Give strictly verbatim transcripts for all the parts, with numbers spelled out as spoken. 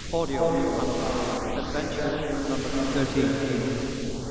Audio Analog, Adventure number thirteen.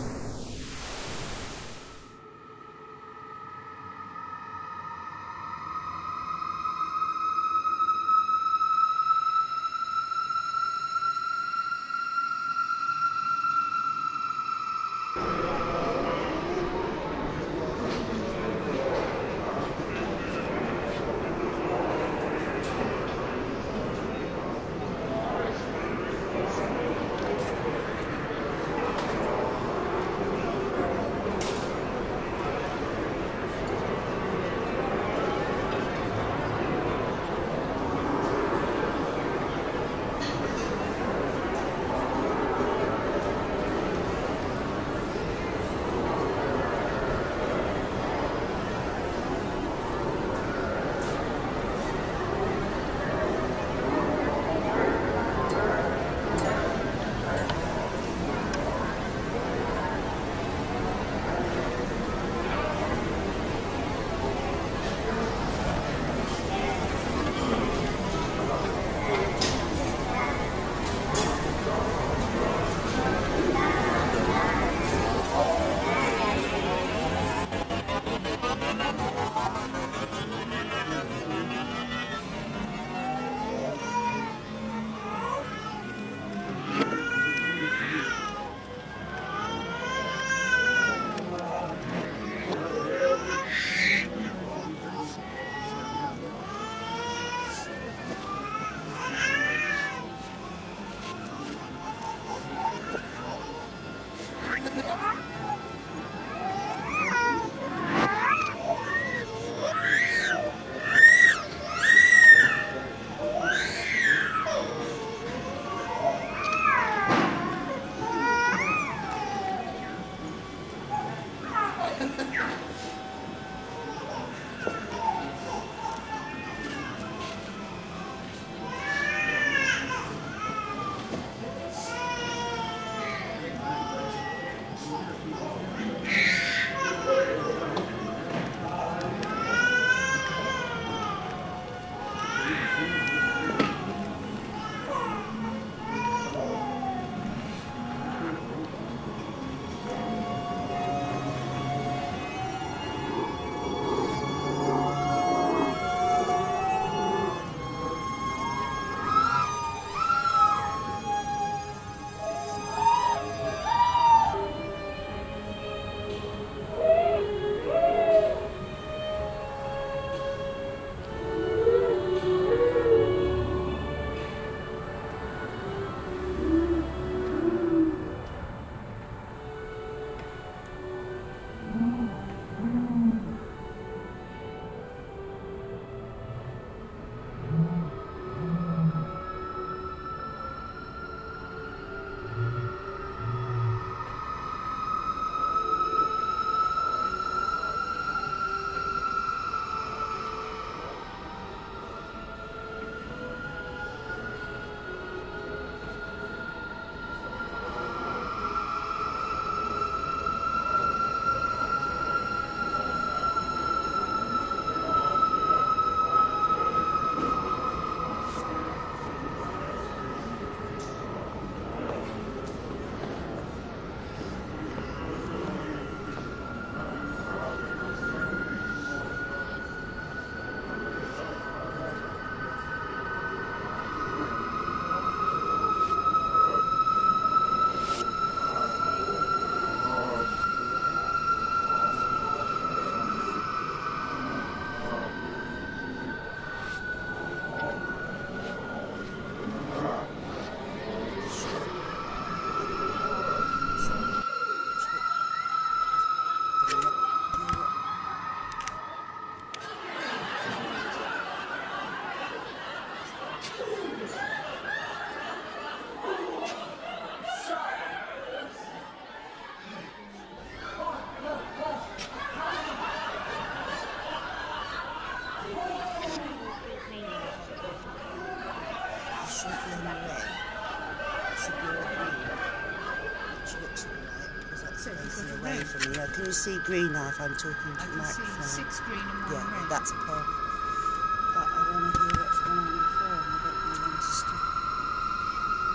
From me. Can you see green now if I'm talking to I the can microphone? see six green and one yeah, red. that's perfect. But I want to hear what's going on on the phone. I don't know when to stop.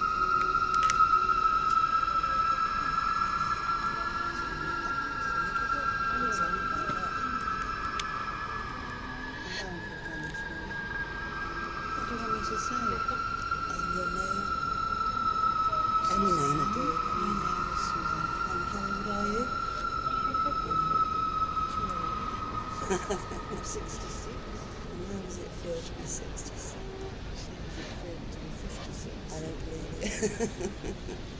to say? And your name? Any name will do. My name is Susan. And how old are you? I'm sixty-six. And how does it feel to be sixty-six? How does it feel to be fifty-six? I don't believe it.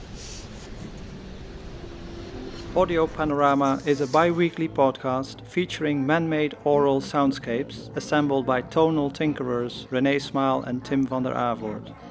Audio Panorama is a bi-weekly podcast featuring man-made oral soundscapes assembled by tonal tinkerers René Smaal and Tim van der Avoort.